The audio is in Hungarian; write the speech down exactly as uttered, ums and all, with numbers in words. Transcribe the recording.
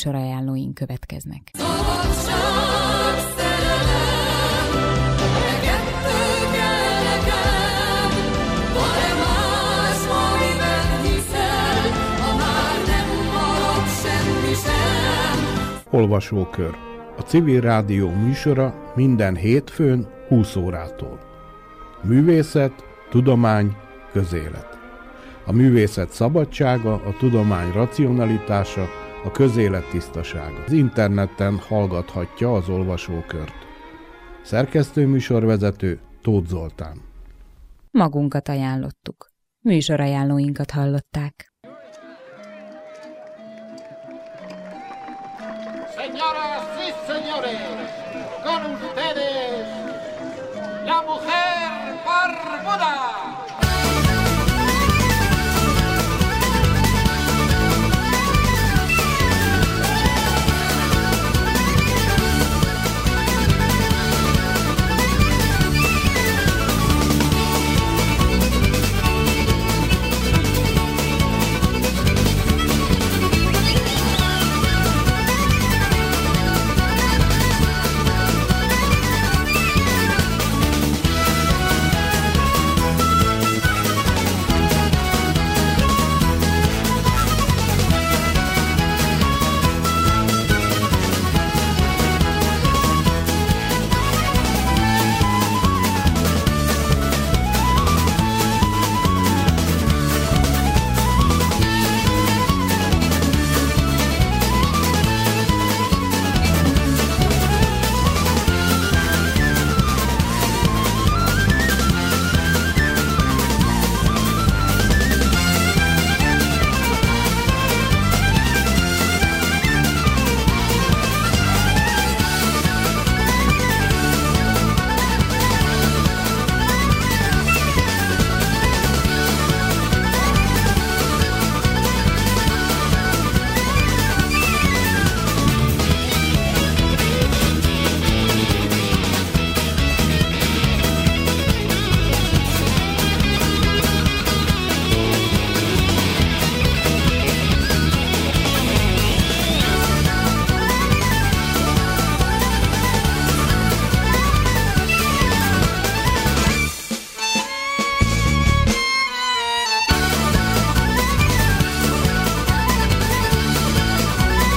műsorajánlóink következnek. Olvasókör. A Civil Rádió műsora minden hétfőn húsz órától. Művészet, tudomány, közélet. A művészet szabadsága, a tudomány racionalitása, a közélet tisztasága. Az interneten hallgathatja az olvasókört. Szerkesztőműsorvezető Tóth Zoltán. Magunkat ajánlottuk. Műsorajánlóinkat hallották. Señoras y señores, con ustedes, la mujer barbuda.